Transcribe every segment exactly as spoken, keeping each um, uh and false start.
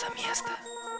за место?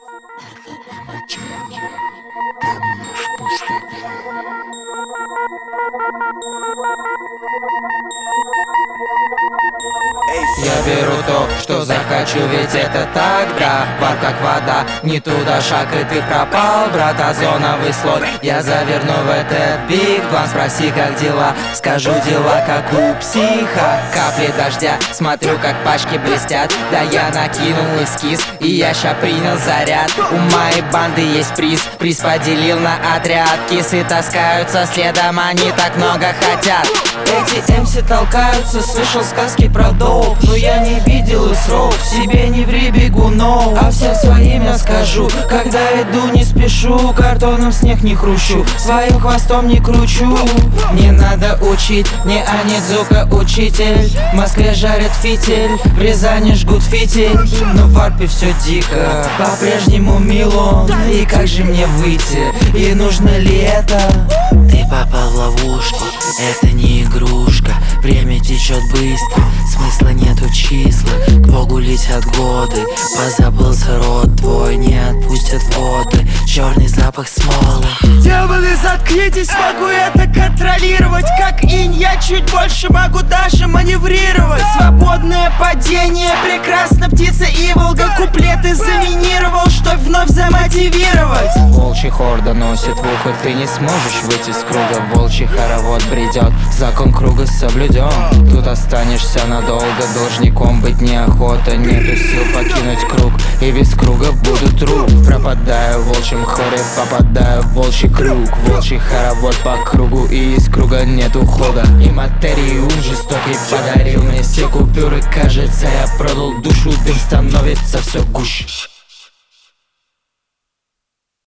Я беру то, что захочу, ведь это так, да. Вар как вода, не туда шаг, и ты пропал, брат. Озоновый слой, я заверну в этот биг план. Спроси, как дела, скажу дела, как у психа. Капли дождя, смотрю, как пачки блестят. Да я накинул эскиз, и я ща принял заряд. У моей банды есть приз, приз поделил на отряд. Кисы таскаются следом, они так много хотят. Эти эмси толкаются, слышал сказки про доп, но я не видел их срок. Себе не ври, бегунов, а всем своим я скажу: когда иду, не спешу, картоном снег не хрущу, своим хвостом не кручу. Не надо учить, не Анидзука учитель. В Москве жарят фитиль, в Рязани жгут фитиль, но в Арпе все дико, по-прежнему Милон. И как же мне выйти, и нужно ли это? Ты попал в ловушку, это не игрушка. Время течет быстро, смысла нету в числах. К Богу летят годы, позабылся род твой, не отпустят воды, черный запах смолы. Демоны, заткнитесь, могу это контролировать. Как инь, я чуть больше могу даже маневрировать. Свободное падение, прекрасно, птица и волга. Куплеты заминировал, чтоб вновь замотивировать. Волчий хор доносит в ухо, ты не сможешь выйти с круга. Волчий хоровод бредет, закон круга соблюден. Тут останешься надолго, должником быть неохота. Нету сил покинуть круг, и без круга буду труп. Пропадаю в волчьем хоре, попадаю в волчий круг. Волчий хоровод по кругу, и из круга нет ухода. И материум жестокий подарил мне все купюры. Кажется, я продал душу, дым становится все гуще.